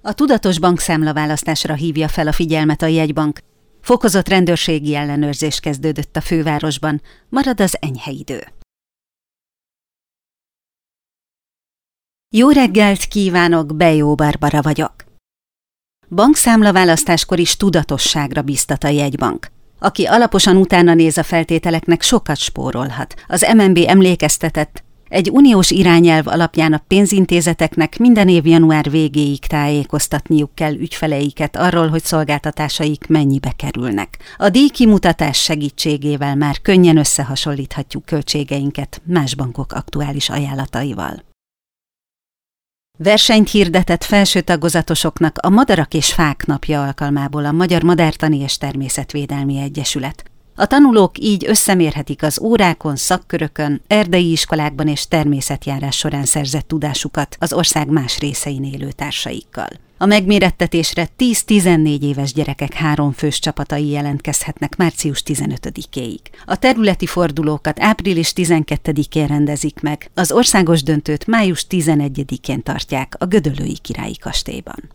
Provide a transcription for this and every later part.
A tudatos bankszámlaválasztásra hívja fel a figyelmet a jegybank. Fokozott rendőrségi ellenőrzés kezdődött a fővárosban, marad az enyhe idő. Jó reggelt kívánok, Bejó Barbara vagyok. Bankszámlaválasztáskor is tudatosságra biztat a jegybank. Aki alaposan utána néz a feltételeknek, sokat spórolhat. Az MNB emlékeztetett, egy uniós irányelv alapján a pénzintézeteknek minden év január végéig tájékoztatniuk kell ügyfeleiket arról, hogy szolgáltatásaik mennyibe kerülnek. A díjkimutatás segítségével már könnyen összehasonlíthatjuk költségeinket más bankok aktuális ajánlataival. Versenyt hirdetett felső tagozatosoknak a Madarak és Fák napja alkalmából a Magyar Madártani és Természetvédelmi Egyesület. A tanulók így összemérhetik az órákon, szakkörökön, erdei iskolákban és természetjárás során szerzett tudásukat az ország más részein élő társaikkal. A megmérettetésre 10-14 éves gyerekek 3 fős csapatai jelentkezhetnek március 15-éig. A területi fordulókat április 12-én rendezik meg, az országos döntőt május 11-én tartják a Gödöllői Királyi Kastélyban.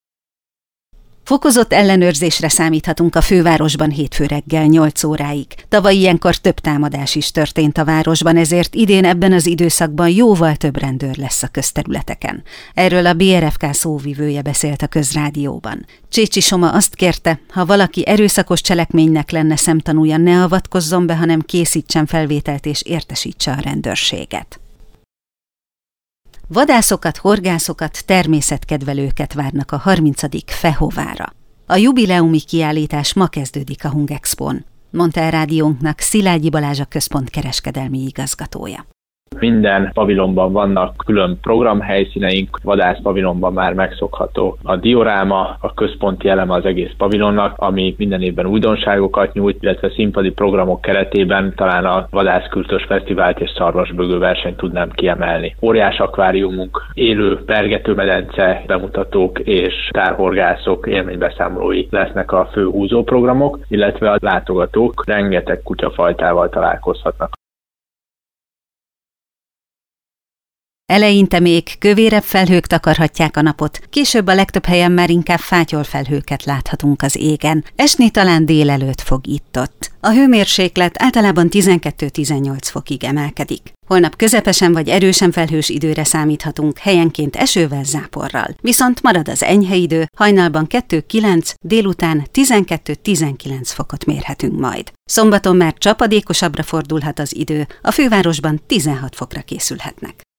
Fokozott ellenőrzésre számíthatunk a fővárosban hétfő reggel 8 óráig. Tavaly ilyenkor több támadás is történt a városban, ezért idén ebben az időszakban jóval több rendőr lesz a közterületeken. Erről a BRFK szóvivője beszélt a Közrádióban. Csécsi Soma azt kérte, ha valaki erőszakos cselekménynek lenne szemtanúja, ne avatkozzon be, hanem készítsen felvételt és értesítse a rendőrséget. Vadászokat, horgászokat, természetkedvelőket várnak a 30. Fehovára. A jubileumi kiállítás ma kezdődik a Hungexpón, mondta el rádiónknak Szilágyi Balázs, a központ kereskedelmi igazgatója. Minden pavilonban vannak külön programhelyszíneink, vadász pavilonban már megszokható a dioráma, a központi eleme az egész pavilonnak, ami minden évben újdonságokat nyújt, illetve színpadi programok keretében talán a vadászkürtös fesztivált és szarvasbögő versenyt tudnám kiemelni. Óriás akváriumunk, élő pergetőmedence bemutatók és tárhorgászok élménybeszámolói lesznek a fő húzóprogramok, illetve a látogatók rengeteg kutyafajtával találkozhatnak. Eleinte még kövérebb felhők takarhatják a napot, később a legtöbb helyen már inkább fátyolfelhőket láthatunk az égen. Esni talán délelőtt fog itt-ott. A hőmérséklet általában 12-18 fokig emelkedik. Holnap közepesen vagy erősen felhős időre számíthatunk, helyenként esővel, záporral. Viszont marad az enyhe idő, hajnalban 2-9, délután 12-19 fokot mérhetünk majd. Szombaton már csapadékosabbra fordulhat az idő, a fővárosban 16 fokra készülhetnek.